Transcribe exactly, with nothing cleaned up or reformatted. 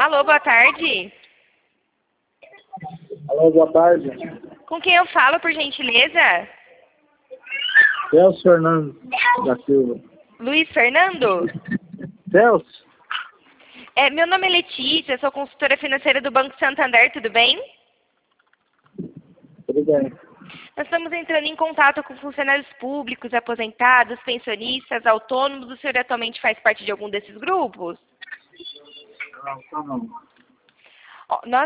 Alô, boa tarde. Alô, boa tarde. Com quem eu falo, por gentileza? Celso Fernando da Silva. Luiz Fernando? Celso? É, meu nome é Letícia, sou consultora financeira do Banco Santander, tudo bem? Tudo bem. Nós estamos entrando em contato com funcionários públicos, aposentados, pensionistas, autônomos. O senhor atualmente faz parte de algum desses grupos? Não, tá não. Ó, nós